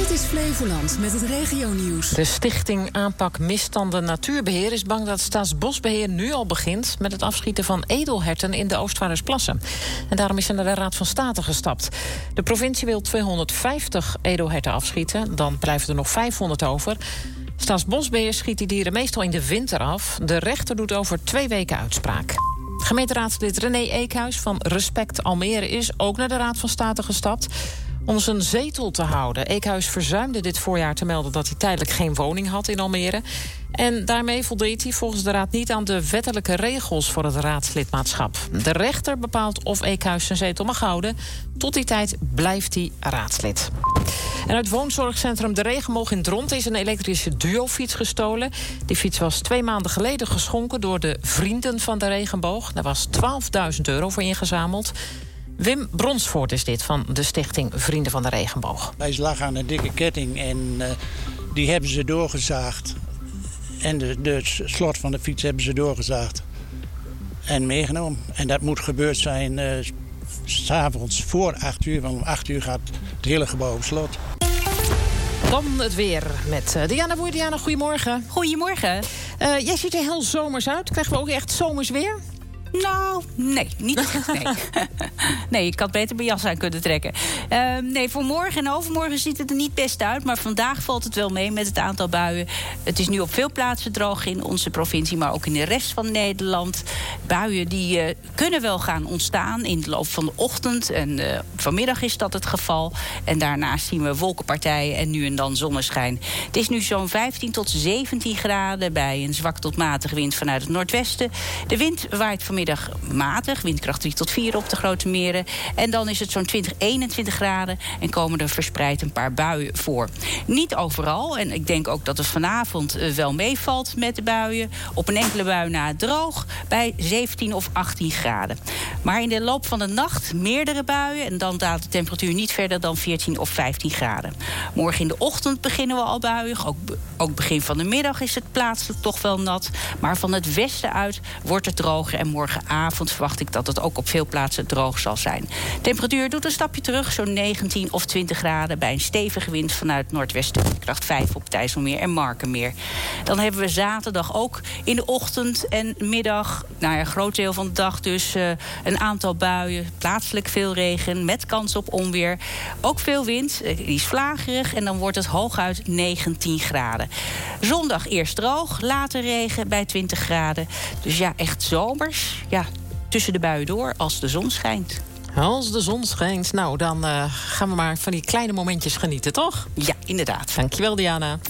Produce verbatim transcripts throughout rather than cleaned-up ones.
Dit is Flevoland met het regionieuws. De Stichting Aanpak Misstanden Natuurbeheer is bang dat Staatsbosbeheer nu al begint met het afschieten van edelherten in de Oostvaardersplassen. En daarom is er naar de Raad van State gestapt. De provincie wil tweehonderdvijftig edelherten afschieten, dan blijven er nog vijfhonderd over. Staatsbosbeheer schiet die dieren meestal in de winter af. De rechter doet over twee weken uitspraak. Gemeenteraadslid René Eekhuis van Respect Almere is ook naar de Raad van State gestapt om zijn zetel te houden. Eekhuis verzuimde dit voorjaar te melden dat hij tijdelijk geen woning had in Almere. En daarmee voldeed hij volgens de Raad niet aan de wettelijke regels voor het raadslidmaatschap. De rechter bepaalt of Eekhuis zijn zetel mag houden. Tot die tijd blijft hij raadslid. En uit woonzorgcentrum De Regenboog in Dronten is een elektrische duofiets gestolen. Die fiets was twee maanden geleden geschonken door de Vrienden van de Regenboog. Daar was twaalfduizend euro voor ingezameld. Wim Bronsvoort is dit van de stichting Vrienden van de Regenboog. Hij lag aan een dikke ketting en uh, die hebben ze doorgezaagd. En de, de slot van de fiets hebben ze doorgezaagd en meegenomen. En dat moet gebeurd zijn uh, 's avonds voor acht uur, want om acht uur gaat het hele gebouw op slot. Dan het weer met uh, Diana Boer. Diana, goedemorgen. Goedemorgen. Uh, jij ziet er heel zomers uit. Krijgen we ook echt zomers weer? Nou, nee, niet echt, nee. Nee, ik had beter mijn jas aan kunnen trekken. Uh, nee, voor morgen en overmorgen ziet het er niet best uit. Maar vandaag valt het wel mee met het aantal buien. Het is nu op veel plaatsen droog in onze provincie, maar ook in de rest van Nederland. Buien die uh, kunnen wel gaan ontstaan in de loop van de ochtend. En uh, vanmiddag is dat het geval. En daarnaast zien we wolkenpartijen en nu en dan zonneschijn. Het is nu zo'n vijftien tot zeventien graden bij een zwak tot matige wind vanuit het noordwesten. De wind waait vanmiddag Middag matig, windkracht drie tot vier op de Grote Meren. En dan is het zo'n twintig, eenentwintig graden en komen er verspreid een paar buien voor. Niet overal, en ik denk ook dat het vanavond wel meevalt met de buien. Op een enkele bui na droog bij zeventien of achttien graden. Maar in de loop van de nacht meerdere buien en dan daalt de temperatuur niet verder dan veertien of vijftien graden. Morgen in de ochtend beginnen we al buien. Ook, ook begin van de middag is het plaatselijk toch wel nat. Maar van het westen uit wordt het droger en morgen Morgenavond verwacht ik dat het ook op veel plaatsen droog zal zijn. Temperatuur doet een stapje terug, zo'n negentien of twintig graden bij een stevige wind vanuit noordwesten, kracht vijf op het IJsselmeer en Markenmeer. Dan hebben we zaterdag ook in de ochtend en middag, nou ja, een groot deel van de dag dus, uh, een aantal buien, plaatselijk veel regen met kans op onweer. Ook veel wind, uh, die is vlagerig en dan wordt het hooguit negentien graden. Zondag eerst droog, later regen bij twintig graden. Dus ja, echt zomers. Ja, tussen de buien door als de zon schijnt. Als de zon schijnt, nou dan uh, gaan we maar van die kleine momentjes genieten, toch? Ja, inderdaad. Dankjewel, Diana.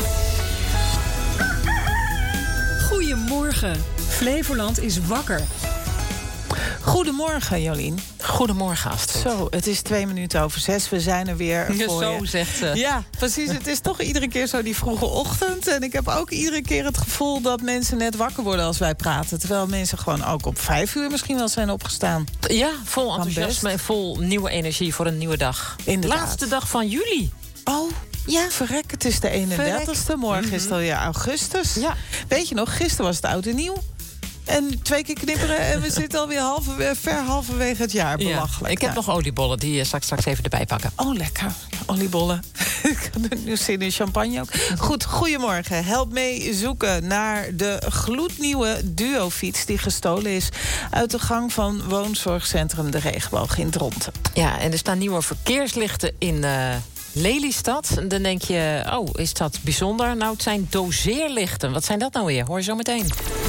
Goedemorgen. Flevoland is wakker. Goedemorgen, Jolien. Goedemorgen, Astrid. Zo, het is twee minuten over zes. We zijn er weer ja, voor zo je. Zegt ze. Ja, precies. Het is toch iedere keer zo die vroege ochtend. En ik heb ook iedere keer het gevoel dat mensen net wakker worden als wij praten. Terwijl mensen gewoon ook op vijf uur misschien wel zijn opgestaan. Ja, vol enthousiasme en vol nieuwe energie voor een nieuwe dag. Inderdaad. Laatste dag van juli. Oh, ja, verrek. Het is de eenendertigste. Morgen mm-hmm. is het alweer augustus. Ja. Weet je nog, gisteren was het oud en nieuw. En twee keer knipperen en we zitten alweer halve, ver halverwege het jaar. Belachelijk. Ja, ik heb ja. nog oliebollen, die zal ik straks even erbij pakken. Oh, lekker. Oliebollen. Ik heb nu zin in champagne ook. Goed, goedemorgen. Help mee zoeken naar de gloednieuwe duofiets die gestolen is uit de gang van woonzorgcentrum De Regenboog in Dronten. Ja, en er staan nieuwe verkeerslichten in Uh... Lelystad. Dan denk je, oh, is dat bijzonder? Nou, het zijn doseerlichten. Wat zijn dat nou weer? Hoor je zo meteen.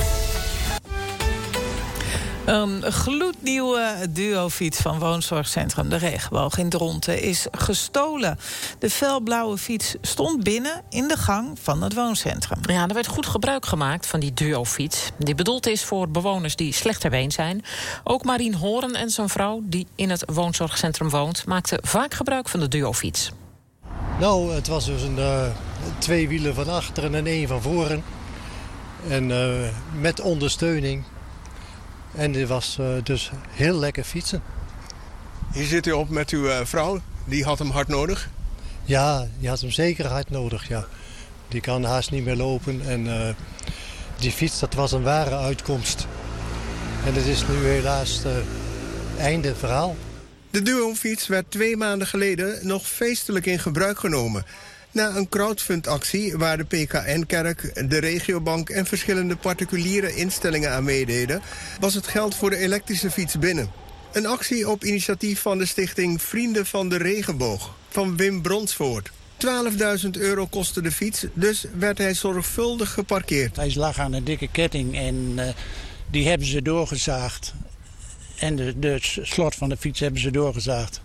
Een gloednieuwe duofiets van woonzorgcentrum De Regenboog in Dronten is gestolen. De felblauwe fiets stond binnen in de gang van het wooncentrum. Ja, er werd goed gebruik gemaakt van die duofiets. Die bedoeld is voor bewoners die slecht ter been zijn. Ook Marien Horen en zijn vrouw, die in het woonzorgcentrum woont, maakten vaak gebruik van de duofiets. Nou, het was dus een uh, twee wielen van achteren en één van voren. En uh, met ondersteuning. En dit was uh, dus heel lekker fietsen. Hier zit u op met uw uh, vrouw. Die had hem hard nodig? Ja, die had hem zeker hard nodig, ja. Die kan haast niet meer lopen. En uh, die fiets, dat was een ware uitkomst. En het is nu helaas uh, einde verhaal. De duofiets werd twee maanden geleden nog feestelijk in gebruik genomen. Na een crowdfundactie waar de P K N-kerk, de regiobank en verschillende particuliere instellingen aan meededen, was het geld voor de elektrische fiets binnen. Een actie op initiatief van de stichting Vrienden van de Regenboog van Wim Bronsvoort. twaalfduizend euro kostte de fiets, dus werd hij zorgvuldig geparkeerd. Hij lag aan een dikke ketting en uh, die hebben ze doorgezaagd. En de, de slot van de fiets hebben ze doorgezaagd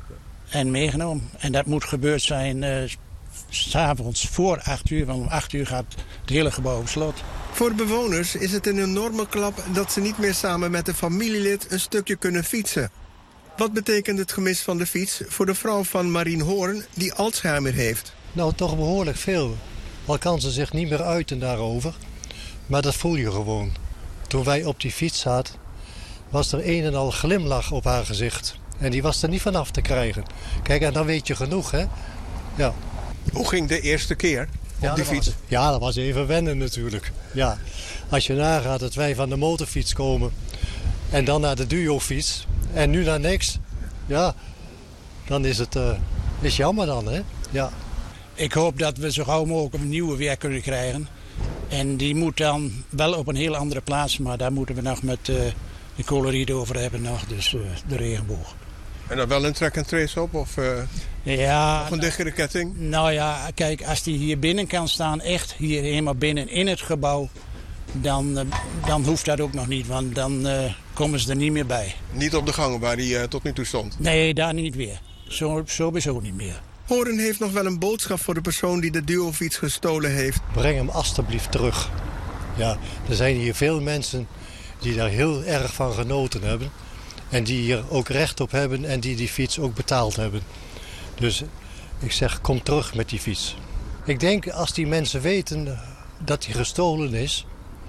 en meegenomen. En dat moet gebeurd zijn uh, 's avonds voor acht uur, want om acht uur gaat het hele gebouw op slot. Voor bewoners is het een enorme klap dat ze niet meer samen met een familielid een stukje kunnen fietsen. Wat betekent het gemis van de fiets voor de vrouw van Marien Hoorn die Alzheimer heeft? Nou, toch behoorlijk veel. Al kan ze zich niet meer uiten daarover. Maar dat voel je gewoon. Toen wij op die fiets zaten, was er een en al glimlach op haar gezicht. En die was er niet vanaf te krijgen. Kijk, en dan weet je genoeg, hè? Ja. Hoe ging de eerste keer op ja, die dat fiets? Was, ja, dat was even wennen natuurlijk. Ja. Als je nagaat dat wij van de motorfiets komen en dan naar de duofiets en nu naar niks, ja, dan is het uh, is jammer dan, hè? Ja. Ik hoop dat we zo gauw mogelijk een nieuwe weer kunnen krijgen. En die moet dan wel op een heel andere plaats, maar daar moeten we nog met uh, de coloriet over hebben, nog, dus uh, de regenboog. En dan wel een track and trace op of uh, ja, of een dichtere ketting? Nou ja, kijk, als die hier binnen kan staan, echt hier helemaal binnen in het gebouw, dan, uh, dan hoeft dat ook nog niet, want dan uh, komen ze er niet meer bij. Niet op de gangen waar die uh, tot nu toe stond? Nee, daar niet weer. Zo, sowieso niet meer. Hoorn heeft nog wel een boodschap voor de persoon die de duofiets gestolen heeft. Breng hem alstublieft terug. Ja, er zijn hier veel mensen die daar heel erg van genoten hebben. En die hier ook recht op hebben en die die fiets ook betaald hebben. Dus ik zeg, kom terug met die fiets. Ik denk, als die mensen weten dat die gestolen is,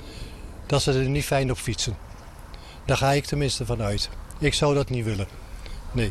dat ze er niet fijn op fietsen. Daar ga ik tenminste van uit. Ik zou dat niet willen. Nee.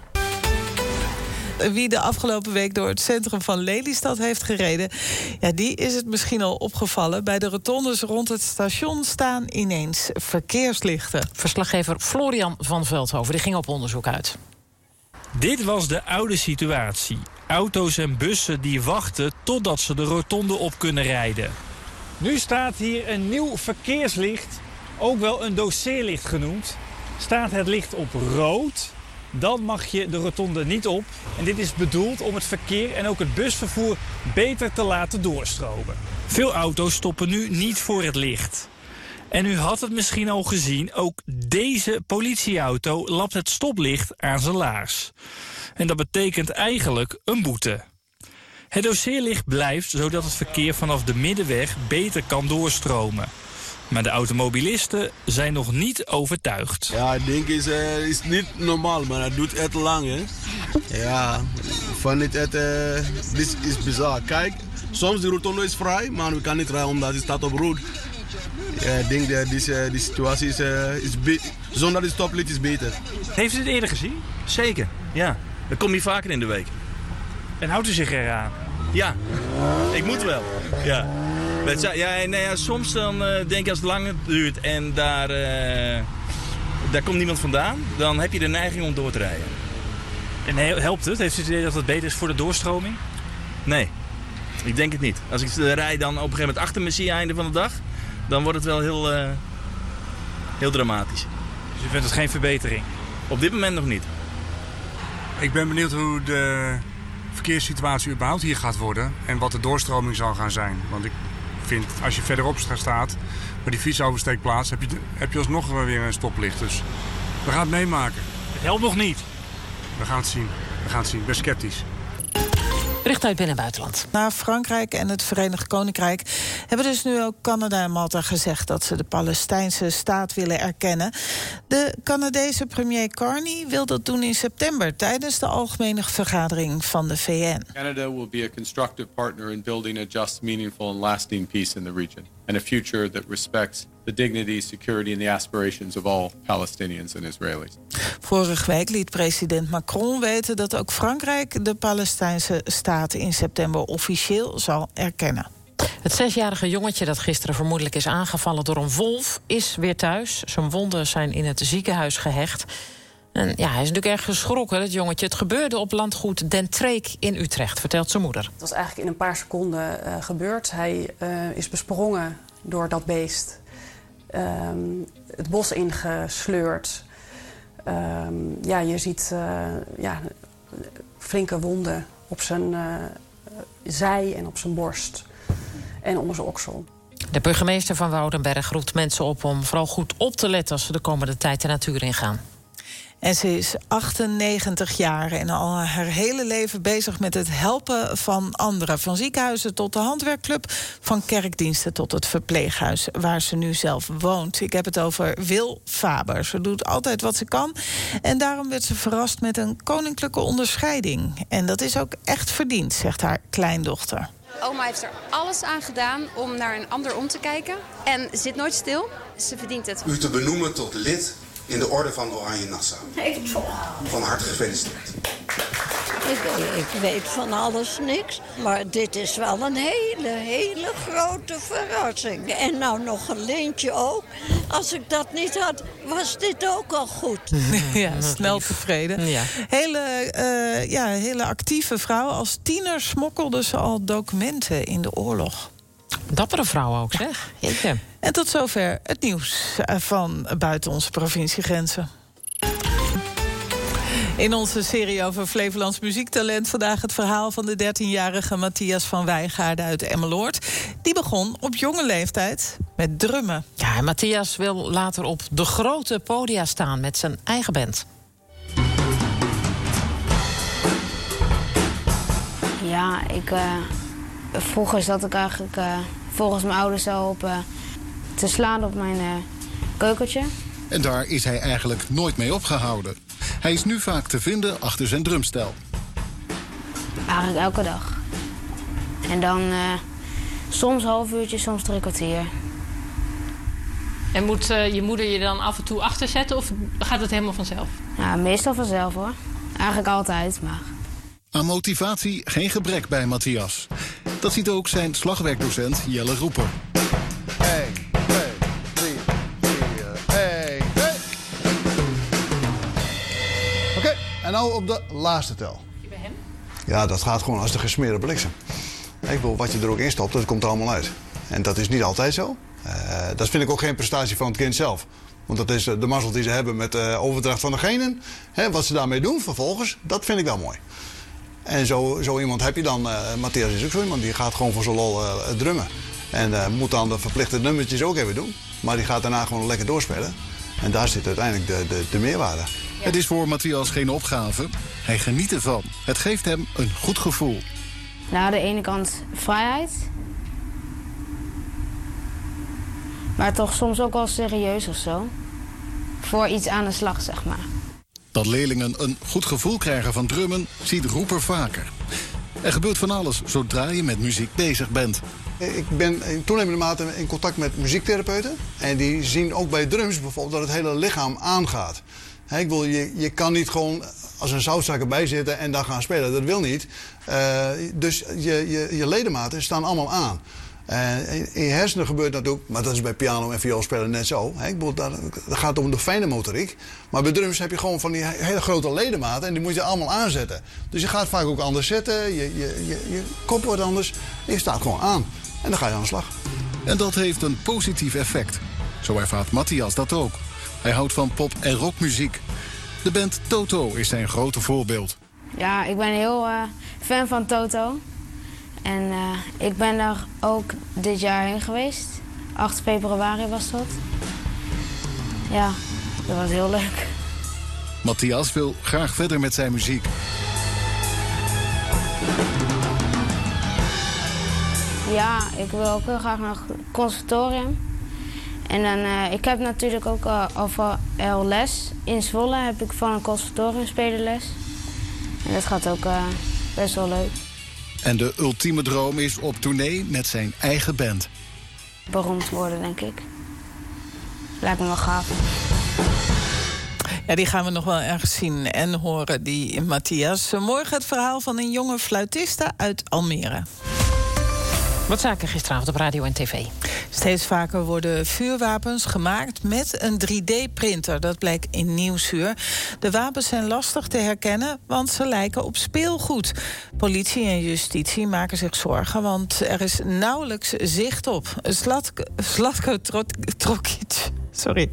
Wie de afgelopen week door het centrum van Lelystad heeft gereden, ja, die is het misschien al opgevallen. Bij de rotondes rond het station staan ineens verkeerslichten. Verslaggever Florian van Veldhoven die ging op onderzoek uit. Dit was de oude situatie. Auto's en bussen die wachten totdat ze de rotonde op kunnen rijden. Nu staat hier een nieuw verkeerslicht, ook wel een doseerlicht genoemd. Staat het licht op rood, dan mag je de rotonde niet op. En dit is bedoeld om het verkeer en ook het busvervoer beter te laten doorstromen. Veel auto's stoppen nu niet voor het licht. En u had het misschien al gezien, ook deze politieauto lapt het stoplicht aan zijn laars. En dat betekent eigenlijk een boete. Het doseerlicht blijft zodat het verkeer vanaf de middenweg beter kan doorstromen. Maar de automobilisten zijn nog niet overtuigd. Ja, ik denk is, uh, is niet normaal, maar het doet echt lang, hè. Ja, van het, het uh, dit is bizar. Kijk, soms de rotonde is vrij, maar we kunnen niet rijden omdat het staat op rood. Ja, ik denk dat deze, die situatie is, uh, is be- zonder de stoplicht is beter. Heeft u het eerder gezien? Zeker, ja. Dat kom je vaker in de week. En houdt u zich eraan? Ja, ik moet wel. Ja. Ja, nee, ja, soms dan uh, denk je als het lang duurt en daar, uh, daar komt niemand vandaan, dan heb je de neiging om door te rijden. En helpt het? Heeft u het idee dat het beter is voor de doorstroming? Nee, ik denk het niet. Als ik rijd dan op een gegeven moment achter me zie einde van de dag, dan wordt het wel heel, uh, heel dramatisch. Dus u vindt het geen verbetering? Op dit moment nog niet. Ik ben benieuwd hoe de verkeerssituatie überhaupt hier gaat worden en wat de doorstroming zal gaan zijn. Want ik vind, als je verderop staat, bij die fietsoversteekplaats, heb je, heb je alsnog weer een stoplicht. Dus we gaan het meemaken. Het helpt nog niet. We gaan het zien. We gaan het zien. Ik ben sceptisch. Bericht uit binnen- en buitenland. Na Frankrijk en het Verenigd Koninkrijk hebben dus nu ook Canada en Malta gezegd dat ze de Palestijnse staat willen erkennen. De Canadese premier Carney wil dat doen in september tijdens de algemene vergadering van de V N. Canada will be a constructive partner in building a just, meaningful and lasting peace in the region and a future that respects the dignity, security and the aspirations of all Palestinians and Israelis. Vorige week liet president Macron weten dat ook Frankrijk de Palestijnse staat in september officieel zal erkennen. Het zesjarige jongetje dat gisteren vermoedelijk is aangevallen door een wolf is weer thuis. Zijn wonden zijn in het ziekenhuis gehecht. En ja, hij is natuurlijk erg geschrokken, het jongetje. Het gebeurde op landgoed Den Treek in Utrecht, vertelt zijn moeder. Het was eigenlijk in een paar seconden uh, gebeurd. Hij uh, is besprongen door dat beest. Um, het bos ingesleurd. Um, ja, je ziet uh, ja, flinke wonden op zijn uh, zij en op zijn borst. En onder zijn oksel. De burgemeester van Woudenberg roept mensen op om vooral goed op te letten als ze de komende tijd de natuur ingaan. En ze is achtennegentig jaar en al haar hele leven bezig met het helpen van anderen. Van ziekenhuizen tot de handwerkclub, van kerkdiensten tot het verpleeghuis waar ze nu zelf woont. Ik heb het over Wil Faber. Ze doet altijd wat ze kan en daarom werd ze verrast met een koninklijke onderscheiding. En dat is ook echt verdiend, zegt haar kleindochter. Oma heeft er alles aan gedaan om naar een ander om te kijken. En zit nooit stil. Ze verdient het. U te benoemen tot lid in de orde van Oranje Nassau. Van harte gefeliciteerd. Ik, ik weet van alles niks, maar dit is wel een hele, hele grote verrassing. En nou nog een lintje ook. Als ik dat niet had, was dit ook al goed. Ja, snel tevreden. Ja. Hele, uh, ja, hele actieve vrouw. Als tiener smokkelde ze al documenten in de oorlog. Dappere vrouw ook, zeg. Jeetje. En tot zover het nieuws van buiten onze provinciegrenzen. In onze serie over Flevolands muziektalent vandaag het verhaal van de dertienjarige Matthias van Wijngaarden uit Emmeloord. Die begon op jonge leeftijd met drummen. Ja, en Matthias wil later op de grote podia staan met zijn eigen band. Ja, ik, uh, vroeger zat ik eigenlijk uh, volgens mijn ouders al op uh, te slaan op mijn uh, keukentje. En daar is hij eigenlijk nooit mee opgehouden. Hij is nu vaak te vinden achter zijn drumstel. Eigenlijk elke dag. En dan uh, soms een half uurtje, soms drie kwartier. En moet uh, je moeder je dan af en toe achterzetten of gaat het helemaal vanzelf? Ja, meestal vanzelf hoor. Eigenlijk altijd, maar... Aan motivatie geen gebrek bij Matthias. Dat ziet ook zijn slagwerkdocent Jelle Roeper. Hey, twee, drie, vier, hey, hey. Oké, okay, en nou op de laatste tel. Bij hem? Ja, dat gaat gewoon als de gesmeerde bliksem. Ik bedoel, wat je er ook in stopt, dat komt er allemaal uit. En dat is niet altijd zo. Uh, dat vind ik ook geen prestatie van het kind zelf. Want dat is de mazzel die ze hebben met de overdracht van de genen. Hè, wat ze daarmee doen vervolgens, dat vind ik wel mooi. En zo, zo iemand heb je dan. Uh, Matthias is ook zo iemand, die gaat gewoon voor zijn lol uh, drummen. En uh, moet dan de verplichte nummertjes ook even doen. Maar die gaat daarna gewoon lekker doorspelen. En daar zit uiteindelijk de, de, de meerwaarde. Ja. Het is voor Matthias geen opgave. Hij geniet ervan. Het geeft hem een goed gevoel. Nou, aan de ene kant vrijheid. Maar toch soms ook wel serieus of zo. Voor iets aan de slag, zeg maar. Dat leerlingen een goed gevoel krijgen van drummen ziet Roeper vaker. Er gebeurt van alles zodra je met muziek bezig bent. Ik ben in toenemende mate in contact met muziektherapeuten. En die zien ook bij drums bijvoorbeeld dat het hele lichaam aangaat. He, ik wil, je, je kan niet gewoon als een zoutzak erbij zitten en dan gaan spelen. Dat wil niet. Uh, dus je, je, je ledematen staan allemaal aan. Uh, in je hersenen gebeurt dat ook, maar dat is bij piano en viool spelen net zo. He, ik bedoel, dat, dat gaat om de fijne motoriek. Maar bij drums heb je gewoon van die hele grote ledematen en die moet je allemaal aanzetten. Dus je gaat vaak ook anders zitten, je, je, je, je kop wordt anders en je staat gewoon aan. En dan ga je aan de slag. En dat heeft een positief effect. Zo ervaart Matthias dat ook. Hij houdt van pop- en rockmuziek. De band Toto is zijn grote voorbeeld. Ja, ik ben heel uh, fan van Toto. En uh, ik ben daar ook dit jaar heen geweest. acht februari was dat. Ja, dat was heel leuk. Matthias wil graag verder met zijn muziek. Ja, ik wil ook heel graag naar het conservatorium. En dan, uh, ik heb natuurlijk ook uh, al les. In Zwolle heb ik van een conservatorium spelerles. En dat gaat ook uh, best wel leuk. En de ultieme droom is op tournee met zijn eigen band. Beroemd worden, denk ik. Lijkt me wel gaaf. Ja, die gaan we nog wel ergens zien en horen, die Matthias. Morgen het verhaal van een jonge fluitiste uit Almere. Wat zaken gisteravond op radio en tv. Steeds vaker worden vuurwapens gemaakt met een drie D-printer. Dat blijkt in Nieuwsuur. De wapens zijn lastig te herkennen, want ze lijken op speelgoed. Politie en justitie maken zich zorgen, want er is nauwelijks zicht op. Zlatko, Zlatko Trokic... Sorry.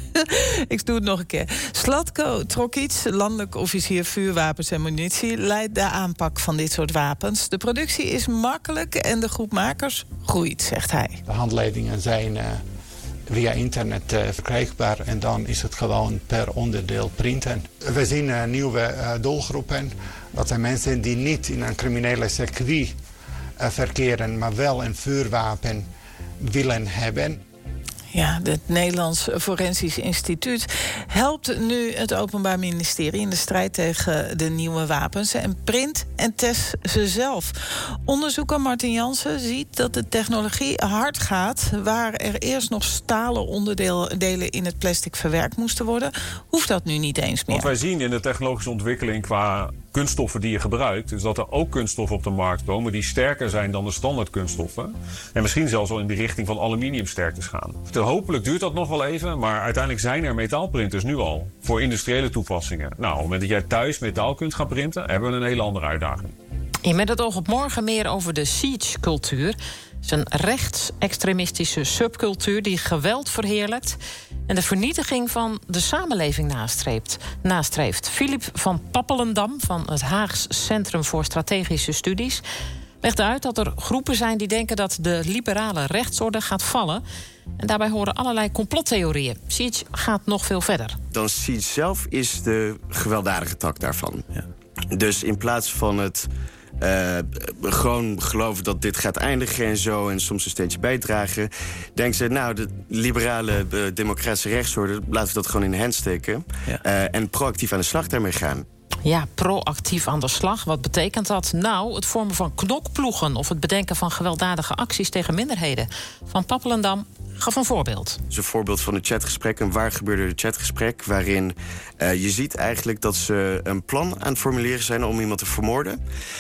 Ik doe het nog een keer. Zlatko Trokic, landelijk officier vuurwapens en munitie, leidt de aanpak van dit soort wapens. De productie is makkelijk en de groep makers groeit, zegt hij. De handleidingen zijn uh, via internet uh, verkrijgbaar en dan is het gewoon per onderdeel printen. We zien uh, nieuwe uh, doelgroepen. Dat zijn mensen die niet in een criminele circuit uh, verkeren, maar wel een vuurwapen willen hebben. Ja, het Nederlands Forensisch Instituut helpt nu het Openbaar Ministerie in de strijd tegen de nieuwe wapens en print en test ze zelf. Onderzoeker Martin Jansen ziet dat de technologie hard gaat. Waar er eerst nog stalen onderdelen in het plastic verwerkt moesten worden, hoeft dat nu niet eens meer. Wat wij zien in de technologische ontwikkeling qua kunststoffen die je gebruikt, is dat er ook kunststoffen op de markt komen die sterker zijn dan de standaard kunststoffen. En misschien zelfs al in de richting van aluminiumsterktes gaan. Hopelijk duurt dat nog wel even, maar uiteindelijk zijn er metaalprinters nu al voor industriële toepassingen. Nou, op het moment dat jij thuis metaal kunt gaan printen, hebben we een hele andere uitdaging. En met het oog op morgen meer over de siege-cultuur. Het is een rechtsextremistische subcultuur die geweld verheerlijkt en de vernietiging van de samenleving nastreeft. nastreeft. Philip van Pappelendam van het Haags Centrum voor Strategische Studies legde uit dat er groepen zijn die denken dat de liberale rechtsorde gaat vallen. En daarbij horen allerlei complottheorieën. Siege gaat nog veel verder. Dan Siege zelf is de gewelddadige tak daarvan. Ja. Dus in plaats van het uh, gewoon geloven dat dit gaat eindigen en zo, en soms een steentje bijdragen, denken ze, nou, de liberale uh, democratische rechtsorde, laten we dat gewoon in de hand steken. Ja. Uh, en proactief aan de slag daarmee gaan. Ja, proactief aan de slag. Wat betekent dat? Nou, het vormen van knokploegen of het bedenken van gewelddadige acties tegen minderheden. Van Pappelendam gaf een voorbeeld. Het is een voorbeeld van een chatgesprek, een waar gebeurde chatgesprek, waarin uh, je ziet eigenlijk dat ze een plan aan het formuleren zijn om iemand te vermoorden.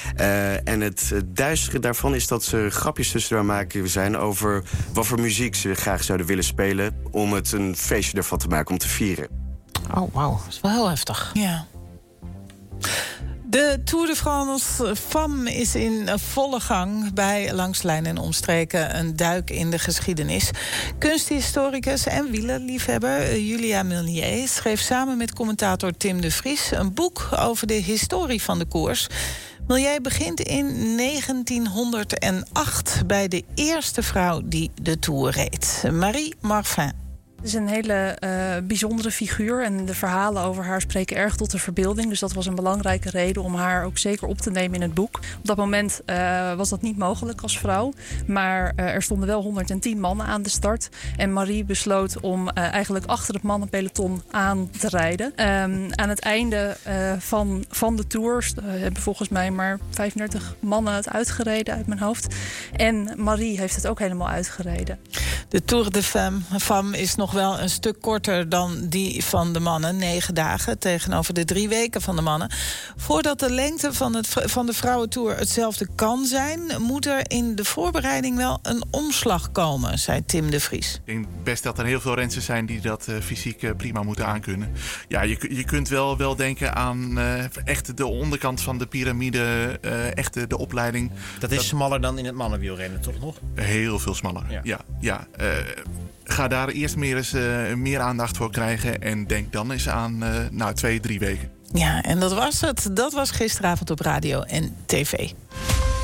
Uh, en het, het duistere daarvan is dat ze grapjes tussendoor maken zijn over wat voor muziek ze graag zouden willen spelen om het een feestje ervan te maken, om te vieren. Oh, wauw. Dat is wel heel heftig. Ja. De Tour de France Femme is in volle gang bij Langslijn en Omstreken. Een duik in de geschiedenis. Kunsthistoricus en wielerliefhebber Julia Milnier schreef samen met commentator Tim de Vries een boek over de historie van de koers. Milnier begint in negentienhonderdacht bij de eerste vrouw die de Tour reed, Marie Marfin. Het is een hele uh, bijzondere figuur en de verhalen over haar spreken erg tot de verbeelding. Dus dat was een belangrijke reden om haar ook zeker op te nemen in het boek. Op dat moment uh, was dat niet mogelijk als vrouw. Maar uh, er stonden wel honderdtien mannen aan de start. En Marie besloot om uh, eigenlijk achter het mannenpeloton aan te rijden. Um, aan het einde uh, van, van de Tour uh, hebben volgens mij maar vijfendertig mannen het uitgereden uit mijn hoofd. En Marie heeft het ook helemaal uitgereden. De Tour de Femme, Femme is nog wel een stuk korter dan die van de mannen. Negen dagen tegenover de drie weken van de mannen. Voordat de lengte van, het, van de vrouwentour hetzelfde kan zijn, moet er in de voorbereiding wel een omslag komen, zei Tim de Vries. Ik denk best dat er heel veel rensters zijn die dat uh, fysiek uh, prima moeten aankunnen. Ja, je, je kunt wel, wel denken aan uh, echt de onderkant van de piramide, uh, echt de, de opleiding. Dat is dat... smaller dan in het mannenwielrennen, toch nog? Heel veel smaller, ja. ja, ja uh, Ga daar eerst meer, eens, uh, meer aandacht voor krijgen en denk dan eens aan uh, nou, twee, drie weken. Ja, en dat was het. Dat was gisteravond op radio en tv.